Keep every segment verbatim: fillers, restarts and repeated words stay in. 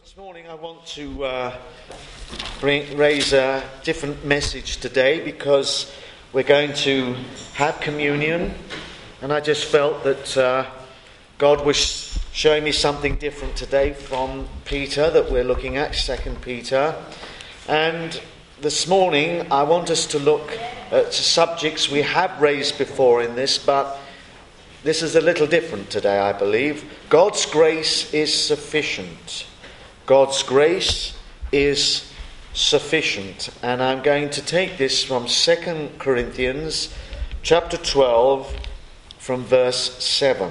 This morning I want to uh, bring, raise a different message today because we're going to have communion, and I just felt that uh, God was showing me something different today from Peter that we're looking at, Second Peter. And this morning I want us to look at subjects we have raised before in this, but this is a little different today, I believe. God's grace is sufficient. God's grace is sufficient. And I'm going to take this from Second Corinthians chapter twelve from verse seven.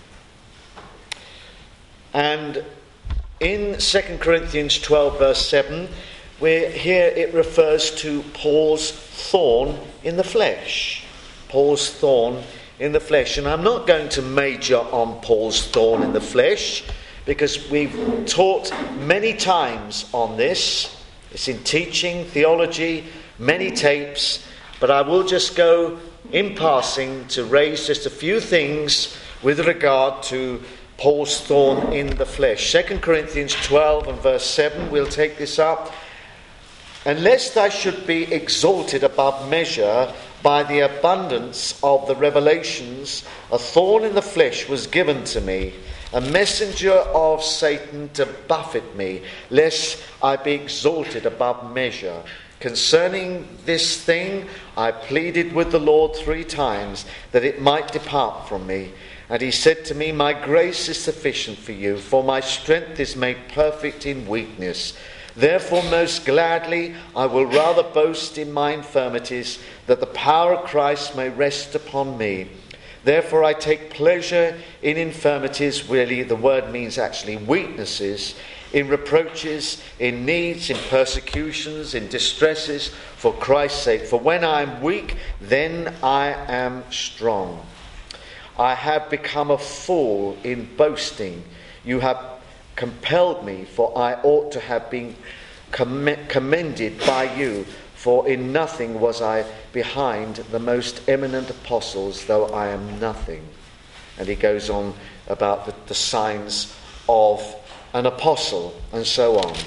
And in Second Corinthians twelve verse seven, where here it refers to Paul's thorn in the flesh. Paul's thorn in the flesh. And I'm not going to major on Paul's thorn in the flesh, because we've taught many times on this. It's in teaching, theology, many tapes. But I will just go in passing to raise just a few things with regard to Paul's thorn in the flesh. Second Corinthians twelve and verse seven, we'll take this up. And lest I should be exalted above measure by the abundance of the revelations, a thorn in the flesh was given to me, a messenger of Satan to buffet me, lest I be exalted above measure. Concerning this thing, I pleaded with the Lord three times, that it might depart from me. And he said to me, my grace is sufficient for you, for my strength is made perfect in weakness. Therefore, most gladly, I will rather boast in my infirmities, that the power of Christ may rest upon me. Therefore, I take pleasure in infirmities. Really, the word means actually weaknesses, in reproaches, in needs, in persecutions, in distresses, for Christ's sake. For when I am weak, then I am strong. I have become a fool in boasting. You have compelled me, for I ought to have been commended by you. For in nothing was I behind the most eminent apostles, though I am nothing. And he goes on about the, the signs of an apostle, and so on.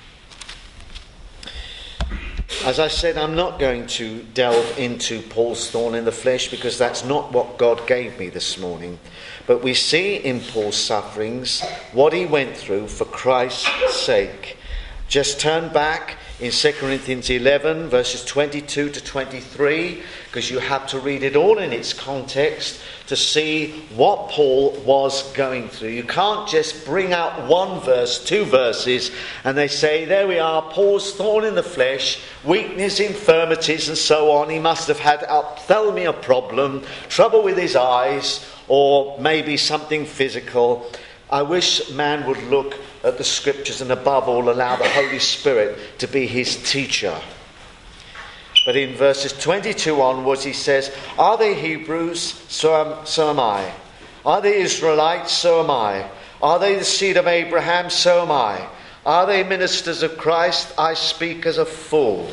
As I said, I'm not going to delve into Paul's thorn in the flesh, because that's not what God gave me this morning. But we see in Paul's sufferings what he went through for Christ's sake. Just turn back in Second Corinthians eleven, verses twenty-two to twenty-three, because you have to read it all in its context to see what Paul was going through. You can't just bring out one verse, two verses, and they say, there we are, Paul's thorn in the flesh, weakness, infirmities, and so on. He must have had ophthalmia problem, trouble with his eyes, or maybe something physical. I wish man would look at the scriptures and above all allow the Holy Spirit to be his teacher. But in verses twenty-two onwards he says, are they Hebrews? So am, so am I. Are they Israelites? So am I. Are they the seed of Abraham? So am I. Are they ministers of Christ? I speak as a fool.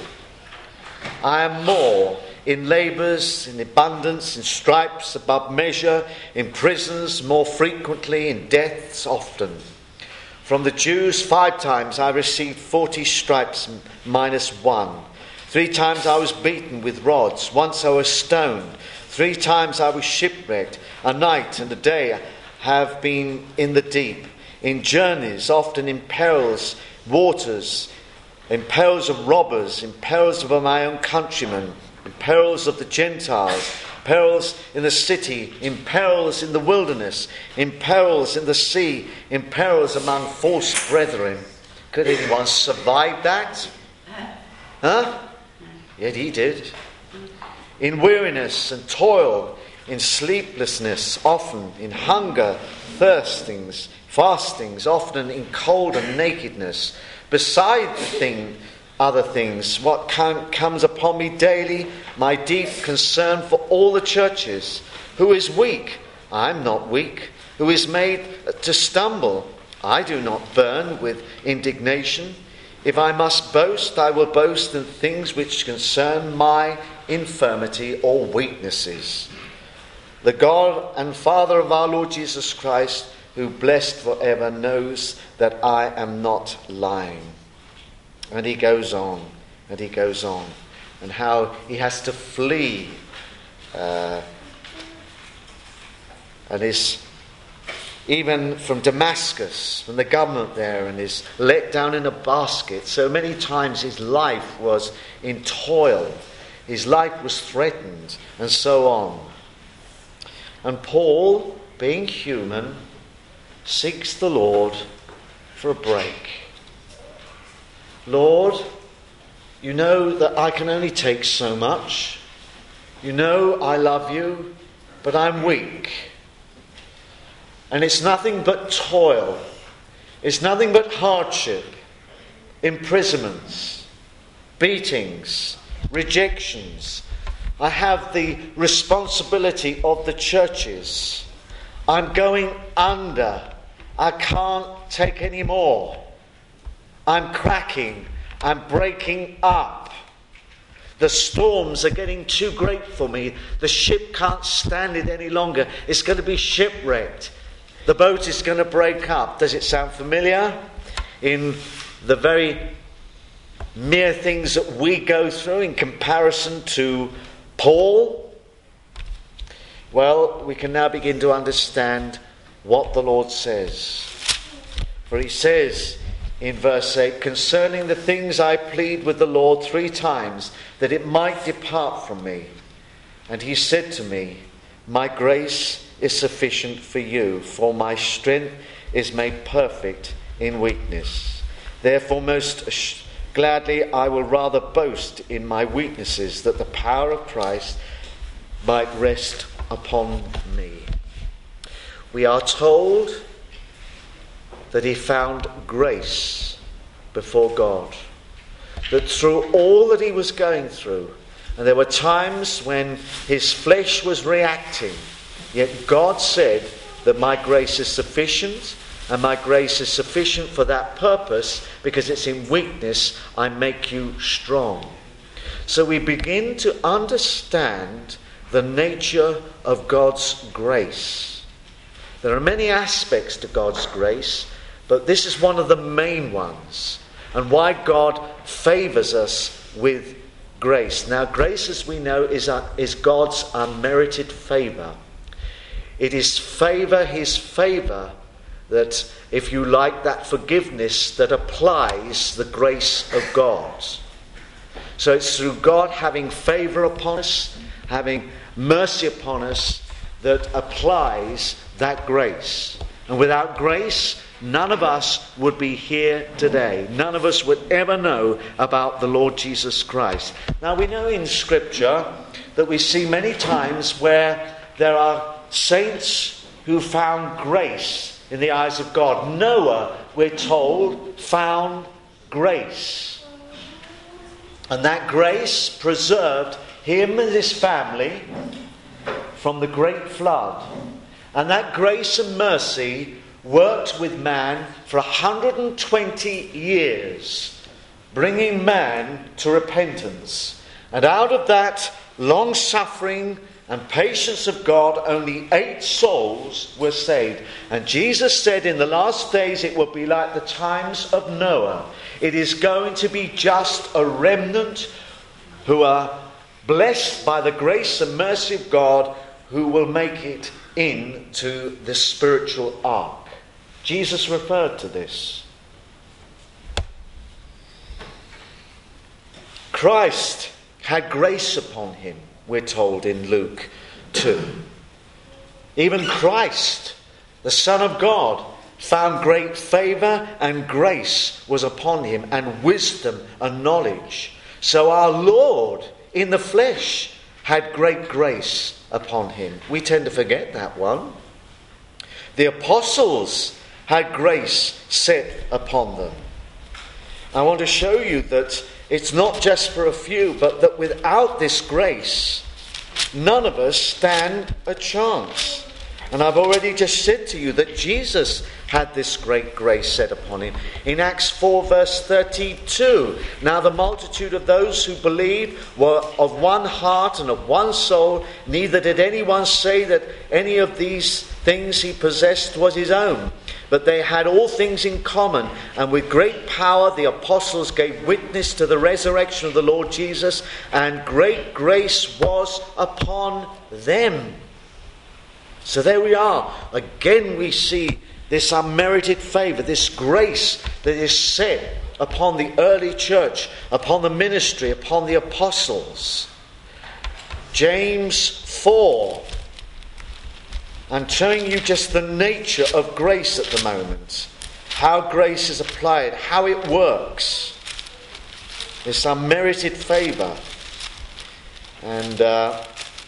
I am more, in labours, in abundance, in stripes above measure, in prisons more frequently, in deaths often. From the Jews five times I received forty stripes minus one. Three times I was beaten with rods. Once I was stoned. Three times I was shipwrecked. A night and a day have been in the deep. In journeys, often in perils, waters, in perils of robbers, in perils of my own countrymen, in perils of the Gentiles, perils in the city, in perils in the wilderness, in perils in the sea, in perils among false brethren. Could anyone survive that? Huh? Yet he did. In weariness and toil, in sleeplessness, often in hunger, thirstings, fastings, often in cold and nakedness. Beside the thing, other things, what com- comes upon me daily, my deep concern for all the churches. Who is weak? I am not weak. Who is made to stumble? I do not burn with indignation. If I must boast, I will boast in things which concern my infirmity or weaknesses. The God and Father of our Lord Jesus Christ, who blessed forever knows that I am not lying. And he goes on, and he goes on, and how he has to flee uh, and is even from Damascus, from the government there, and is let down in a basket. So many times his life was in toil, his life was threatened, and so on. And Paul, being human, seeks the Lord for a break. Lord, you know that I can only take so much. You know I love you, but I'm weak. And it's nothing but toil. It's nothing but hardship, imprisonments, beatings, rejections. I have the responsibility of the churches. I'm going under. I can't take any more. I'm cracking. I'm breaking up. The storms are getting too great for me. The ship can't stand it any longer. It's going to be shipwrecked. The boat is going to break up. Does it sound familiar? In the very mere things that we go through in comparison to Paul? Well, we can now begin to understand what the Lord says. For he says in verse eight, concerning the things I plead with the Lord three times, that it might depart from me. And he said to me, my grace is sufficient for you, for my strength is made perfect in weakness. Therefore most gladly I will rather boast in my weaknesses, that the power of Christ might rest upon me. We are told that he found grace before God, that through all that he was going through, and there were times when his flesh was reacting, yet God said that my grace is sufficient, and my grace is sufficient for that purpose, because it's in weakness I make you strong. So we begin to understand the nature of God's grace. There are many aspects to God's grace, but this is one of the main ones, and why God favours us with grace. Now, grace, as we know, is, a, is God's unmerited favour. It is favour, his favour, that, if you like, that forgiveness that applies the grace of God. So it's through God having favour upon us, having mercy upon us, that applies that grace. And without grace, none of us would be here today. None of us would ever know about the Lord Jesus Christ. Now, we know in Scripture that we see many times where there are saints who found grace in the eyes of God. Noah, we're told, found grace. And that grace preserved him and his family from the great flood. And that grace and mercy worked with man for one hundred twenty years, bringing man to repentance. And out of that long-suffering and patience of God, only eight souls were saved. And Jesus said in the last days it will be like the times of Noah. It is going to be just a remnant who are blessed by the grace and mercy of God, who will make it into the spiritual ark. Jesus referred to this. Christ had grace upon him, we're told in Luke two. Even Christ, the Son of God, found great favour and grace was upon him, and wisdom and knowledge. So our Lord in the flesh had great grace upon him. We tend to forget that one. The apostles had grace set upon them. I want to show you that it's not just for a few, but that without this grace, none of us stand a chance. And I've already just said to you that Jesus had this great grace set upon him. In Acts four verse thirty-two, now the multitude of those who believed were of one heart and of one soul. Neither did anyone say that any of these things he possessed was his own, but they had all things in common. And with great power the apostles gave witness to the resurrection of the Lord Jesus, and great grace was upon them. So there we are. Again we see this unmerited favour, this grace that is set upon the early church, upon the ministry, upon the apostles. James four. I'm showing you just the nature of grace at the moment. How grace is applied, how it works. This unmerited favour. And uh,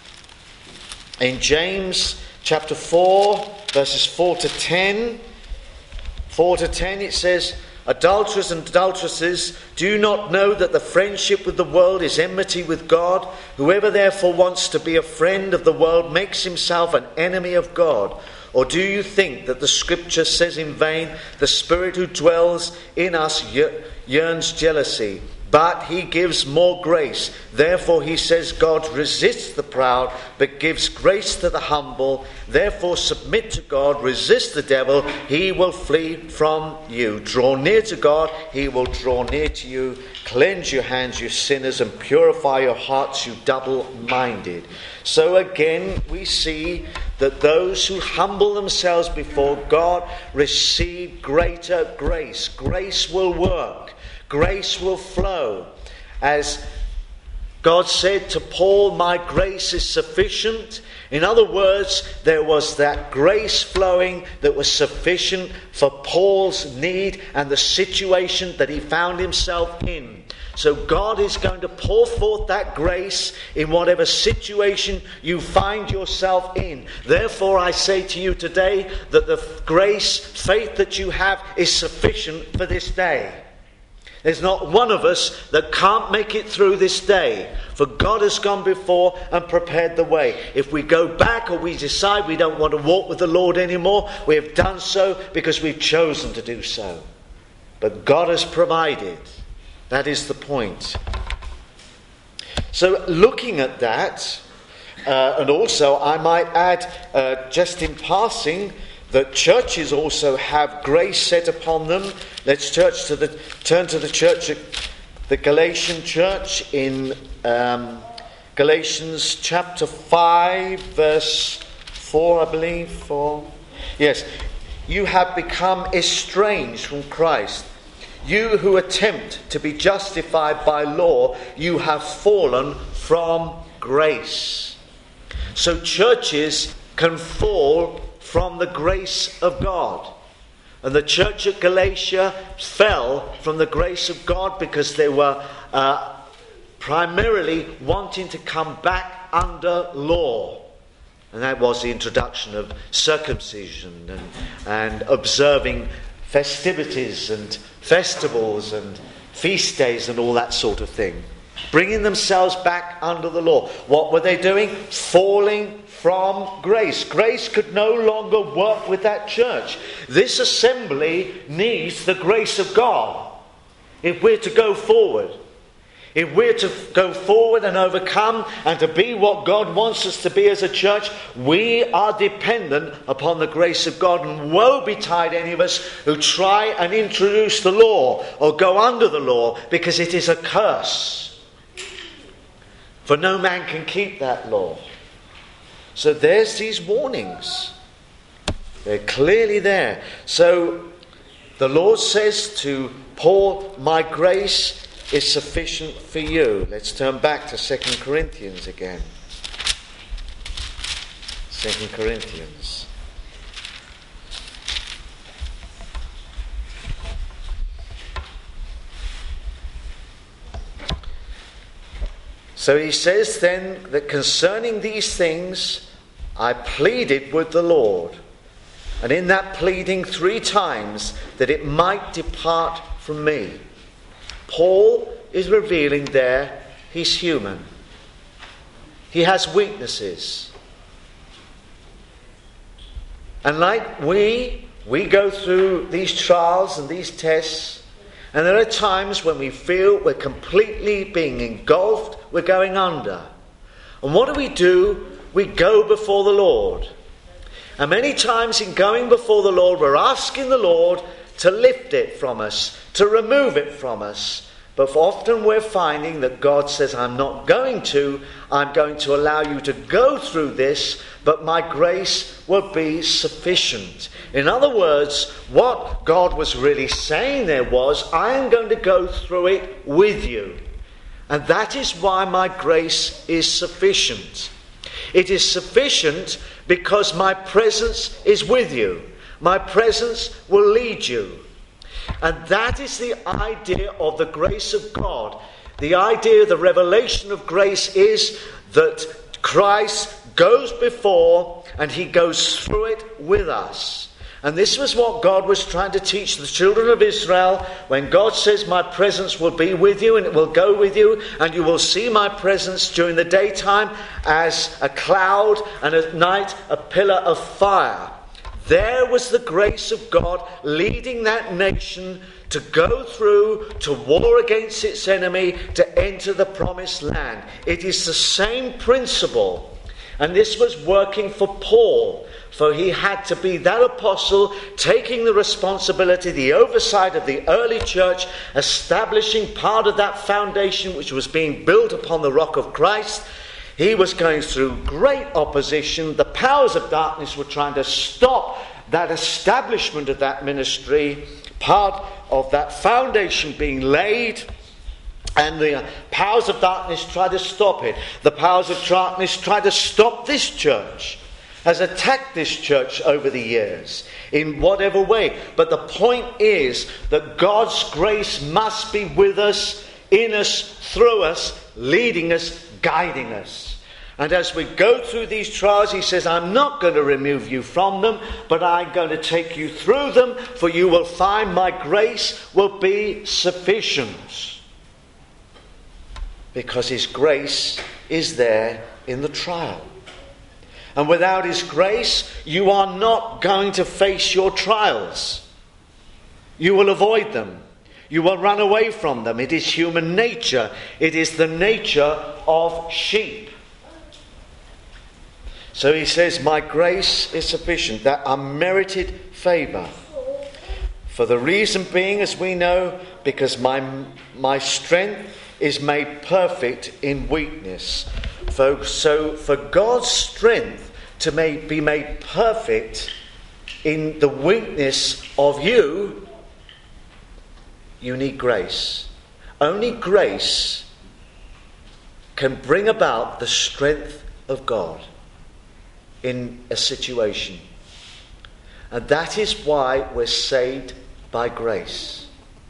in James chapter four, verses four to ten, four to ten, it says, adulterers and adulteresses, do you not know that the friendship with the world is enmity with God? Whoever therefore wants to be a friend of the world makes himself an enemy of God. Or do you think that the scripture says in vain, the Spirit who dwells in us yearns jealousy? But he gives more grace. Therefore he says, God resists the proud, but gives grace to the humble. Therefore submit to God, resist the devil, he will flee from you. Draw near to God, he will draw near to you. Cleanse your hands, you sinners, and purify your hearts, you double-minded. So again we see that those who humble themselves before God receive greater grace. Grace will work. Grace will flow. As God said to Paul, my grace is sufficient. In other words, there was that grace flowing that was sufficient for Paul's need and the situation that he found himself in. So God is going to pour forth that grace in whatever situation you find yourself in. Therefore, I say to you today that the grace, faith that you have is sufficient for this day. There's not one of us that can't make it through this day. For God has gone before and prepared the way. If we go back or we decide we don't want to walk with the Lord anymore, we have done so because we've chosen to do so. But God has provided. That is the point. So looking at that, uh, and also I might add, uh, just in passing, that churches also have grace set upon them. Let's church to the turn to the church, the Galatian church in um, Galatians chapter five, verse four, I believe. Four. Yes, you have become estranged from Christ. You who attempt to be justified by law, you have fallen from grace. So churches can fall from the grace of God. And the church at Galatia fell from the grace of God because they were uh, primarily wanting to come back under law. And that was the introduction of circumcision and, and observing festivities and festivals and feast days and all that sort of thing. Bringing themselves back under the law. What were they doing? Falling from grace. Grace could no longer work with that church. This assembly needs the grace of God if we're to go forward. If we're to go forward and overcome and to be what God wants us to be as a church, we are dependent upon the grace of God. And woe betide any of us who try and introduce the law or go under the law, because it is a curse. For no man can keep that law. So there's these warnings. They're clearly there. So the Lord says to Paul, my grace is sufficient for you. Let's turn back to Second Corinthians again. Second Corinthians. So he says then that concerning these things I pleaded with the Lord, and in that pleading three times, that it might depart from me. Paul is revealing there he's human. He has weaknesses. And like we, we go through these trials and these tests, and there are times when we feel we're completely being engulfed, we're going under. And what do we do? We go before the Lord. And many times in going before the Lord, we're asking the Lord to lift it from us, to remove it from us. But often we're finding that God says, I'm not going to. I'm going to allow you to go through this, but my grace will be sufficient. In other words, what God was really saying there was, I am going to go through it with you. And that is why my grace is sufficient. It is sufficient because my presence is with you. My presence will lead you. And that is the idea of the grace of God. The idea, the revelation of grace is that Christ goes before and he goes through it with us. And this was what God was trying to teach the children of Israel when God says, my presence will be with you and it will go with you, and you will see my presence during the daytime as a cloud and at night a pillar of fire. There was the grace of God leading that nation to go through, to war against its enemy, to enter the promised land. It is the same principle. And this was working for Paul, for he had to be that apostle taking the responsibility, the oversight of the early church, establishing part of that foundation which was being built upon the rock of Christ. He was going through great opposition. The powers of darkness were trying to stop that establishment of that ministry, part of that foundation being laid, and the powers of darkness tried to stop it. The powers of darkness tried to stop this church, has attacked this church over the years in whatever way. But the point is that God's grace must be with us, in us, through us, leading us, guiding us. And as we go through these trials, he says, I'm not going to remove you from them, but I'm going to take you through them, for you will find my grace will be sufficient. Because his grace is there in the trial. And without his grace, you are not going to face your trials. You will avoid them. You will run away from them. It is human nature. It is the nature of sheep. So he says, my grace is sufficient, that unmerited favour. For the reason being, as we know, because my, my strength is made perfect in weakness. For, so for God's strength to make, be made perfect in the weakness of you, you need grace. Only grace can bring about the strength of God in a situation. And that is why we're saved by grace.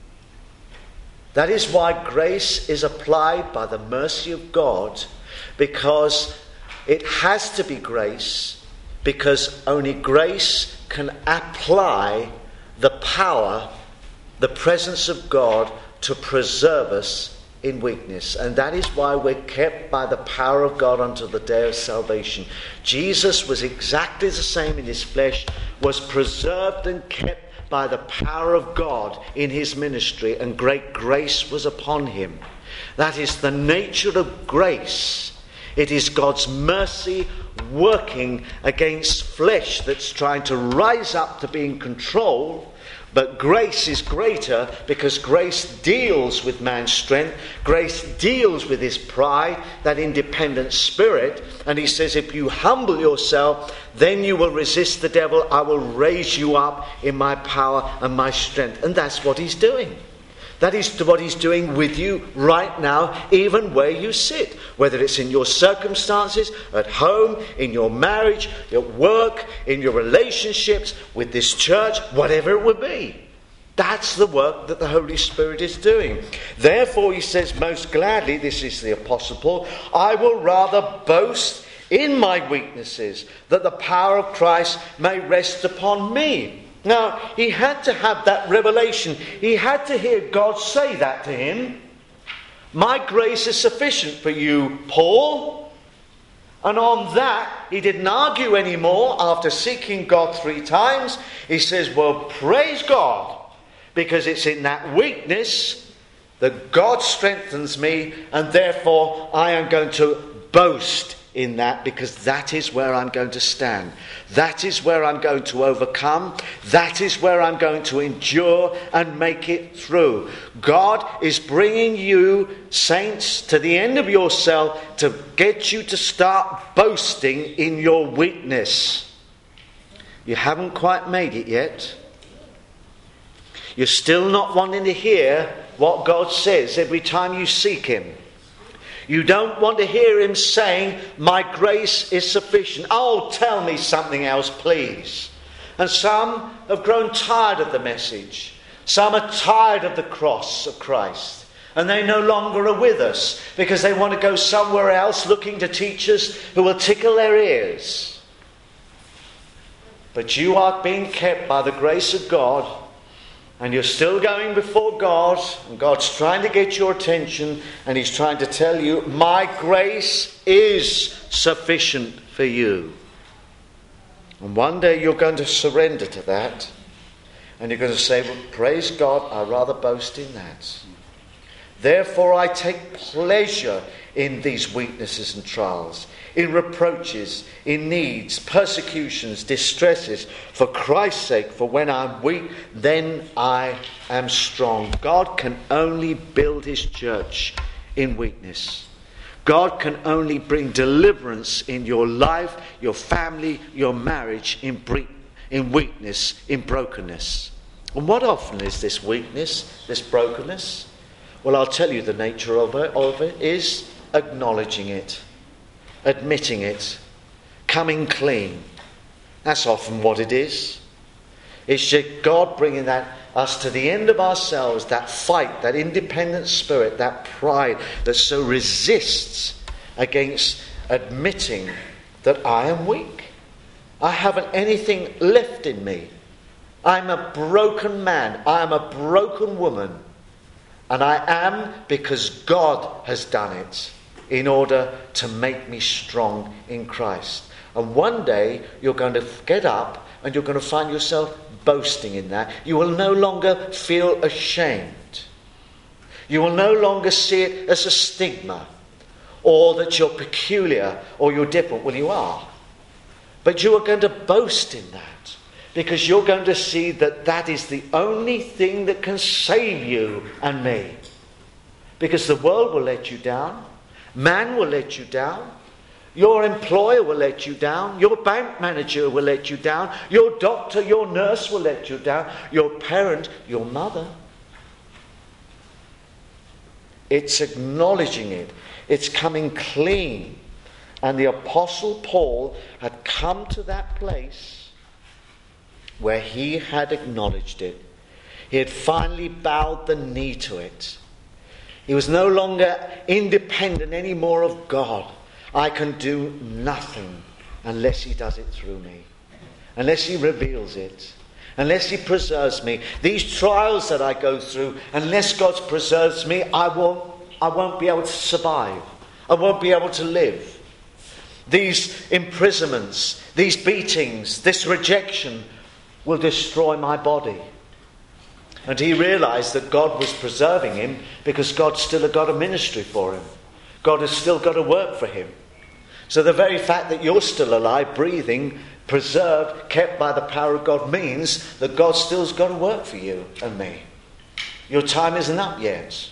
That is why grace is applied by the mercy of God, because it has to be grace, because only grace can apply the power, the presence of God to preserve us in weakness. And that is why we're kept by the power of God unto the day of salvation. Jesus was exactly the same in his flesh, was preserved and kept by the power of God in his ministry, and great grace was upon him. That is the nature of grace. It is God's mercy working against flesh that's trying to rise up to be in control. But grace is greater because grace deals with man's strength. Grace deals with his pride, that independent spirit. And he says, if you humble yourself, then you will resist the devil. I will raise you up in my power and my strength. And that's what he's doing. That is what he's doing with you right now, even where you sit. Whether it's in your circumstances, at home, in your marriage, at work, in your relationships, with this church, whatever it would be. That's the work that the Holy Spirit is doing. Therefore, he says, most gladly, this is the Apostle Paul, I will rather boast in my weaknesses, that the power of Christ may rest upon me. Now, he had to have that revelation. He had to hear God say that to him. My grace is sufficient for you, Paul. And on that, he didn't argue anymore. After seeking God three times, he says, well, praise God, because it's in that weakness that God strengthens me, and therefore I am going to boast in that, because that is where I'm going to stand. That is where I'm going to overcome. That is where I'm going to endure and make it through. God is bringing you, saints, to the end of yourself to get you to start boasting in your weakness. You haven't quite made it yet. You're still not wanting to hear what God says every time you seek him. You don't want to hear him saying, my grace is sufficient. Oh, tell me something else, please. And some have grown tired of the message. Some are tired of the cross of Christ. And they no longer are with us because they want to go somewhere else, looking to teachers who will tickle their ears. But you are being kept by the grace of God. And you're still going before God, and God's trying to get your attention, and he's trying to tell you, my grace is sufficient for you. And one day you're going to surrender to that, and you're going to say, well, praise God, I'd rather boast in that. Therefore I take pleasure in these weaknesses and trials, in reproaches, in needs, persecutions, distresses, for Christ's sake. For when I'm weak, then I am strong. God can only build his church in weakness. God can only bring deliverance in your life, your family, your marriage, in, bre- in weakness, in brokenness. And what often is this weakness, this brokenness? Well, I'll tell you the nature of it, of it is acknowledging it, admitting it, coming clean. That's often what it is. It's just God bringing that us to the end of ourselves, that fight, that independent spirit, that pride that so resists against admitting that I am weak. I haven't anything left in me. I'm a broken man. I am a broken woman. And I am because God has done it in order to make me strong in Christ. And one day you're going to get up and you're going to find yourself boasting in that. You will no longer feel ashamed. You will no longer see it as a stigma, or that you're peculiar or you're different. Well, you are. But you are going to boast in that, because you're going to see that that is the only thing that can save you and me. Because the world will let you down. Man will let you down. Your employer will let you down. Your bank manager will let you down. Your doctor, your nurse will let you down. Your parent, your mother. It's acknowledging it. It's coming clean. And the Apostle Paul had come to that place where he had acknowledged it. He had finally bowed the knee to it. He was no longer independent anymore of God. I can do nothing unless he does it through me. Unless he reveals it. Unless he preserves me. These trials that I go through, unless God preserves me, I won't, I won't be able to survive. I won't be able to live. These imprisonments, these beatings, this rejection will destroy my body. And he realized that God was preserving him because God still had got a ministry for him. God has still got to work for him. So the very fact that you're still alive, breathing, preserved, kept by the power of God, means that God still's got to work for you and me. Your time isn't up yet.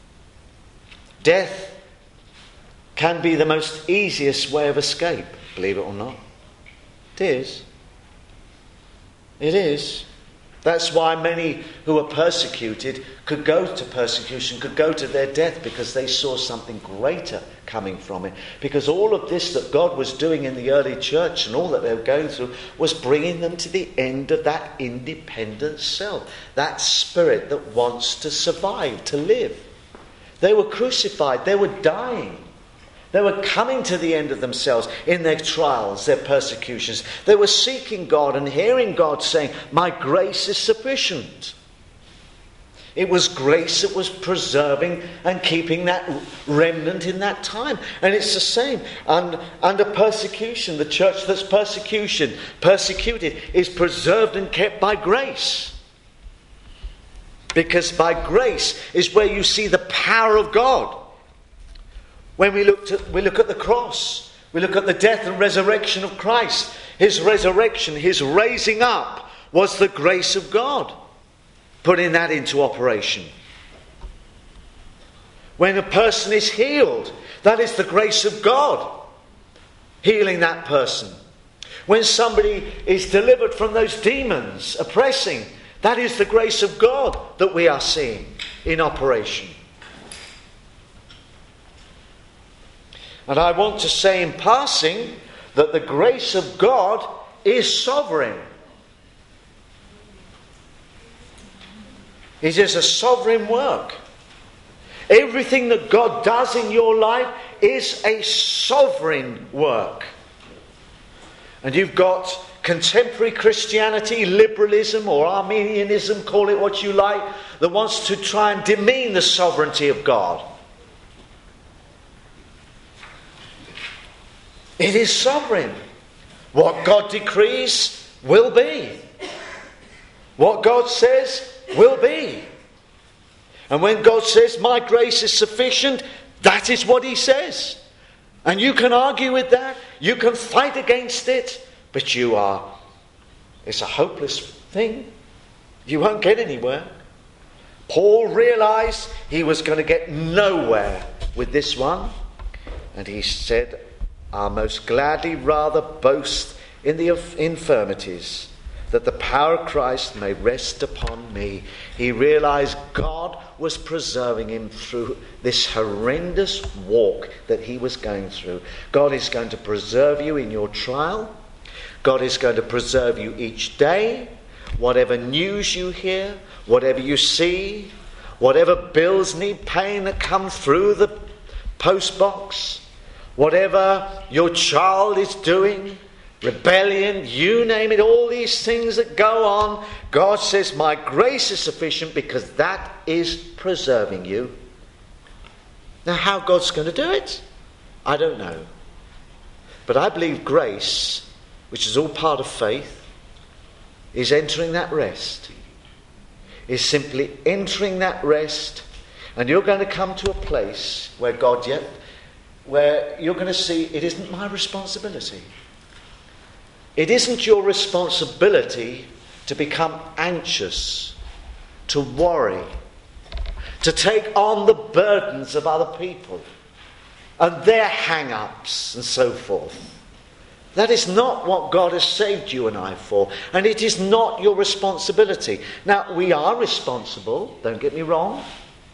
Death can be the most easiest way of escape, believe it or not. It is. It is. That's why many who are persecuted could go to persecution, could go to their death, because they saw something greater coming from it. Because all of this that God was doing in the early church and all that they were going through was bringing them to the end of that independent self, that spirit that wants to survive, to live. They were crucified, they were dying. They were coming to the end of themselves in their trials, their persecutions. They were seeking God and hearing God saying, my grace is sufficient. It was grace that was preserving and keeping that remnant in that time. And it's the same. And under persecution, the church that's persecution, persecuted is preserved and kept by grace. Because by grace is where you see the power of God. When we look at, we look at the cross, we look at the death and resurrection of Christ. His resurrection, his raising up was the grace of God. Putting that into operation. When a person is healed, that is the grace of God healing that person. When somebody is delivered from those demons oppressing, that is the grace of God that we are seeing in operation. And I want to say in passing that the grace of God is sovereign. It is a sovereign work. Everything that God does in your life is a sovereign work. And you've got contemporary Christianity, liberalism or Arminianism, call it what you like, that wants to try and demean the sovereignty of God. It is sovereign. What God decrees will be. What God says will be. And when God says, my grace is sufficient, that is what he says. And you can argue with that, you can fight against it, but you are, it's a hopeless thing. You won't get anywhere. Paul realized he was going to get nowhere with this one, and he said, I'll most gladly rather boast in the infirmities, that the power of Christ may rest upon me. He realized God was preserving him through this horrendous walk that he was going through. God is going to preserve you in your trial. God is going to preserve you each day. Whatever news you hear, whatever you see, whatever bills need paying that come through the post box, whatever your child is doing, rebellion, you name it, all these things that go on, God says, my grace is sufficient because that is preserving you. Now, how God's going to do it, I don't know. But I believe grace, which is all part of faith, is entering that rest. Is simply entering that rest, and you're going to come to a place where God yet, where you're going to see it isn't my responsibility. It isn't your responsibility to become anxious, to worry, to take on the burdens of other people and their hang-ups and so forth. That is not what God has saved you and I for, and it is not your responsibility. Now, we are responsible, don't get me wrong,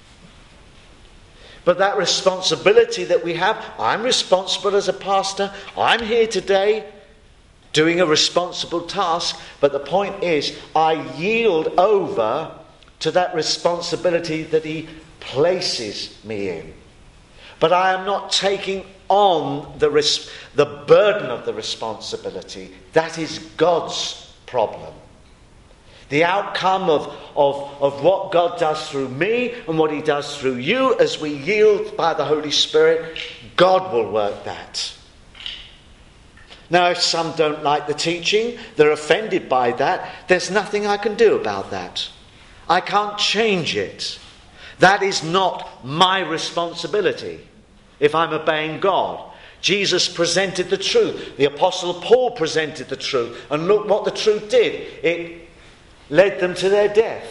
but that responsibility that we have, I'm responsible as a pastor, I'm here today doing a responsible task, but the point is I yield over to that responsibility that he places me in. But I am not taking on the res- the burden of the responsibility. That is God's problem. The outcome of, of, of what God does through me and what he does through you as we yield by the Holy Spirit, God will work that. Now, if some don't like the teaching, they're offended by that, there's nothing I can do about that. I can't change it. That is not my responsibility if I'm obeying God. Jesus presented the truth. The Apostle Paul presented the truth. And look what the truth did. It led them to their death.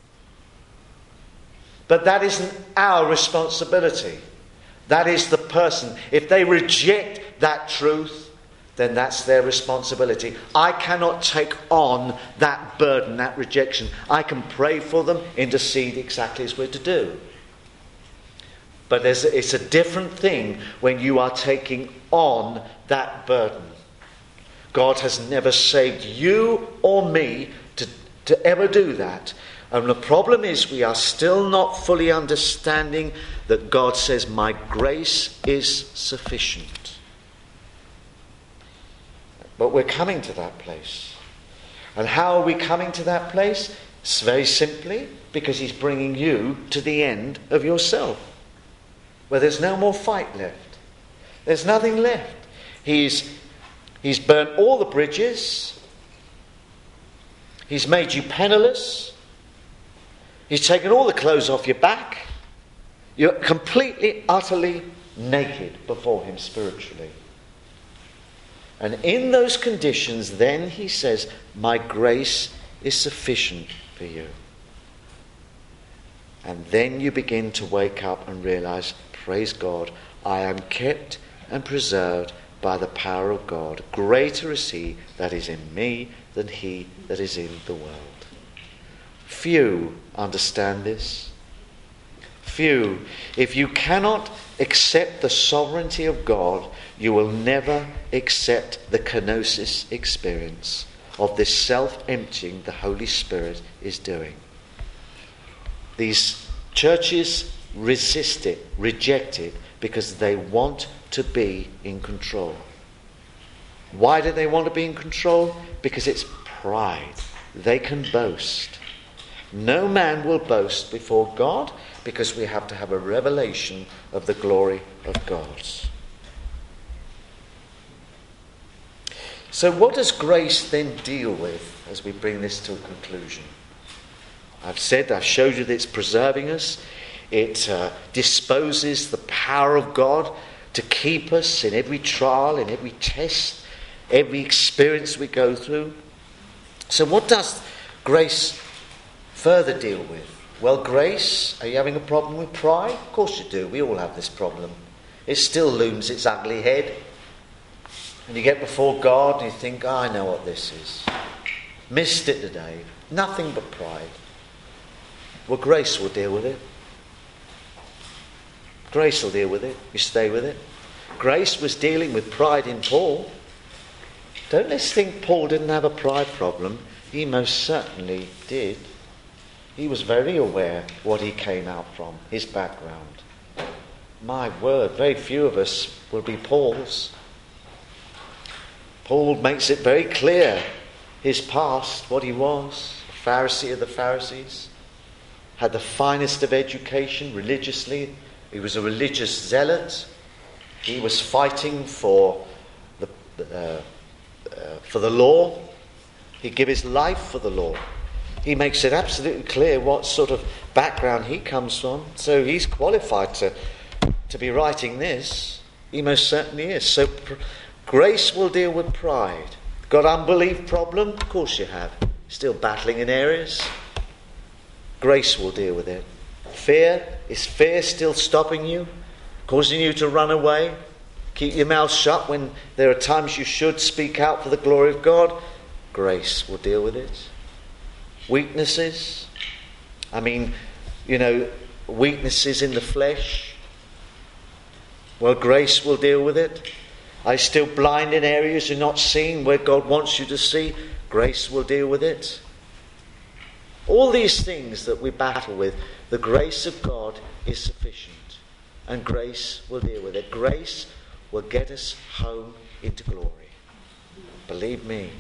But that isn't our responsibility. That is the person. If they reject that truth, then that's their responsibility. I cannot take on that burden, that rejection. I can pray for them, intercede exactly as we're to do. But there's a, it's a different thing when you are taking on that burden. God has never saved you or me to, to ever do that. And the problem is we are still not fully understanding that God says, my grace is sufficient. But we're coming to that place. And how are we coming to that place? It's very simply, because he's bringing you to the end of yourself, where there's no more fight left. There's nothing left. He's, he's burnt all the bridges. He's made you penniless. He's taken all the clothes off your back. You're completely, utterly naked before him spiritually. And in those conditions, then he says, my grace is sufficient for you. And then you begin to wake up and realize, praise God, I am kept and preserved by the power of God. Greater is he that is in me than he that is in the world. Few understand this. Few. If you cannot accept the sovereignty of God, you will never accept the kenosis experience of this self-emptying the Holy Spirit is doing. These churches resist it, reject it, because they want to be in control. Why do they want to be in control? Because it's pride. They can boast. No man will boast before God, because we have to have a revelation of the glory of God. So what does grace then deal with as we bring this to a conclusion? I've said, I've showed you that it's preserving us. It uh, disposes the power of God to keep us in every trial, in every test, every experience we go through. So what does grace further deal with? Well, grace, are you having a problem with pride? Of course you do. We all have this problem. It still looms its ugly head. And you get before God and you think, oh, I know what this is. Missed it today. Nothing but pride. Well, grace will deal with it. Grace will deal with it. You stay with it. Grace was dealing with pride in Paul. Don't let's think Paul didn't have a pride problem. He most certainly did. He was very aware what he came out from, his background. My word, very few of us will be Paul's. Paul makes it very clear, his past, what he was, a Pharisee of the Pharisees, had the finest of education religiously. He was a religious zealot. He was fighting for the uh, uh, for the law. He'd give his life for the law. He makes it absolutely clear what sort of background he comes from. So he's qualified to, to be writing this. He most certainly is. So pr- grace will deal with pride. Got unbelief problem? Of course you have. Still battling in areas. Grace will deal with it. Fear? Is fear still stopping you? Causing you to run away? Keep your mouth shut when there are times you should speak out for the glory of God? Grace will deal with it. Weaknesses? I mean, you know, weaknesses in the flesh? Well, grace will deal with it. Are you still blind in areas you're not seeing where God wants you to see? Grace will deal with it. All these things that we battle with, the grace of God is sufficient. And grace will deal with it. Grace will get us home into glory. Believe me.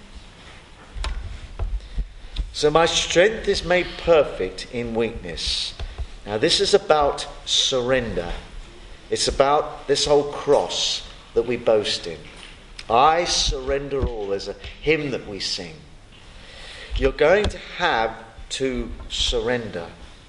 So my strength is made perfect in weakness. Now this is about surrender. It's about this whole cross that we boast in. I surrender all. There's a hymn that we sing. You're going to have to surrender.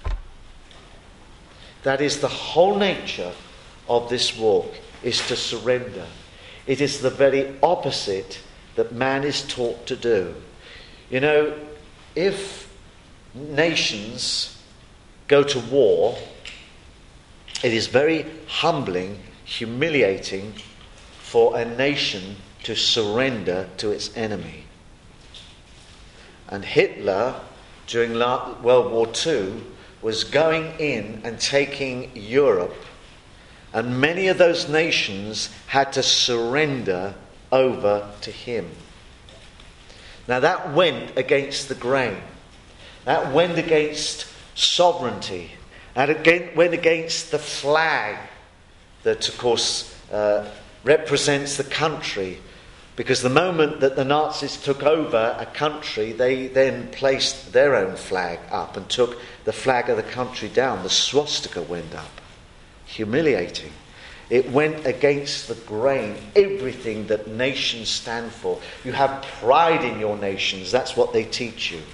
That is the whole nature of this walk, is to surrender. It is the very opposite that man is taught to do. You know, if nations go to war, it is very humbling, humiliating for a nation to surrender to its enemy. And Hitler, during World War Two, was going in and taking Europe, and many of those nations had to surrender over to him. Now that went against the grain. That went against sovereignty. That went against the flag that, of course, uh, represents the country Because the moment that the Nazis took over a country, they then placed their own flag up and took the flag of the country down. The swastika went up. Humiliating. It went against the grain, everything that nations stand for. You have pride in your nations. That's what they teach you.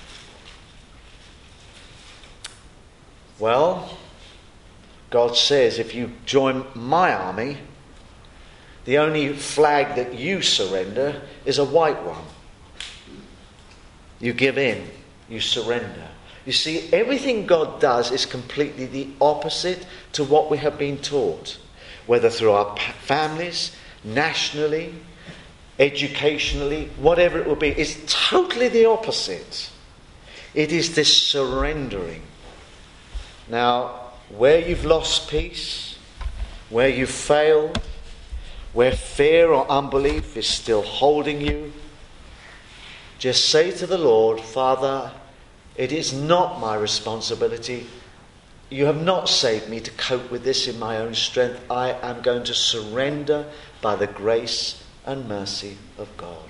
Well, God says, if you join my army, the only flag that you surrender is a white one. You give in. You surrender. You see, everything God does is completely the opposite to what we have been taught. Whether through our families, nationally, educationally, whatever it will be. It's totally the opposite. It is this surrendering. Now, where you've lost peace, where you've failed, where fear or unbelief is still holding you, just say to the Lord, Father, it is not my responsibility. You have not saved me to cope with this in my own strength. I am going to surrender by the grace and mercy of God.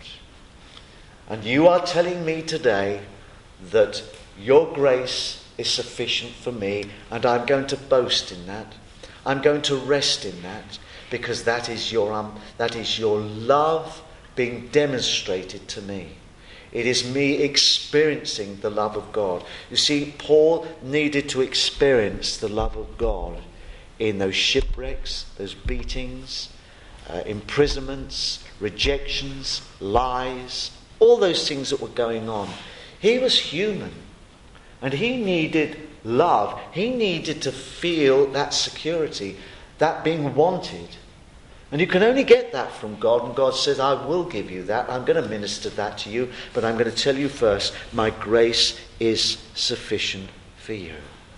And you are telling me today that your grace is sufficient for me, and I'm going to boast in that. I'm going to rest in that, because that is your um, that is your love being demonstrated to me. It is me experiencing the love of God. You see, Paul needed to experience the love of God in those shipwrecks, those beatings, uh, imprisonments, rejections, lies, all those things that were going on. He was human, and he needed love. He needed to feel that security, that being wanted. And you can only get that from God, and God says, I will give you that. I'm going to minister that to you, but I'm going to tell you first, my grace is sufficient for you.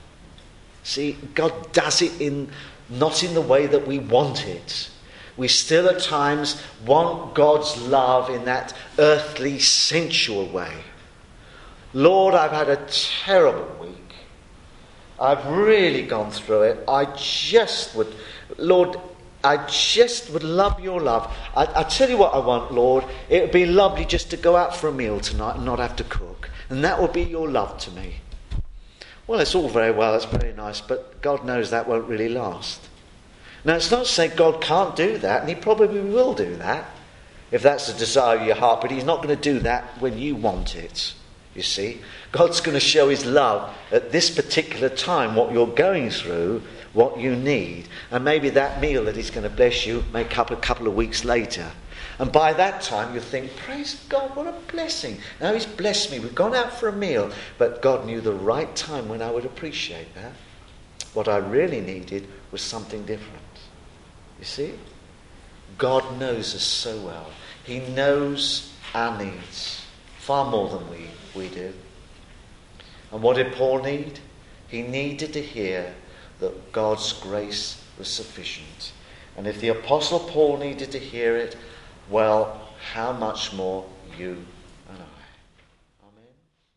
See, God does it in not in the way that we want it. We still at times want God's love in that earthly, sensual way. Lord, I've had a terrible week. I've really gone through it. I just would, Lord, I just would love your love. I, I tell you what I want, Lord. It would be lovely just to go out for a meal tonight and not have to cook. And that would be your love to me. Well, it's all very well. It's very nice. But God knows that won't really last. Now, it's not saying God can't do that. And he probably will do that, if that's the desire of your heart. But he's not going to do that when you want it. You see, God's going to show his love at this particular time, what you're going through, what you need. And maybe that meal that he's going to bless you may come a couple of weeks later. And by that time you think, praise God, what a blessing. Now he's blessed me. We've gone out for a meal. But God knew the right time when I would appreciate that. What I really needed was something different. You see? God knows us so well. He knows our needs far more than we, we do. And what did Paul need? He needed to hear that God's grace was sufficient. And if the Apostle Paul needed to hear it, well, how much more you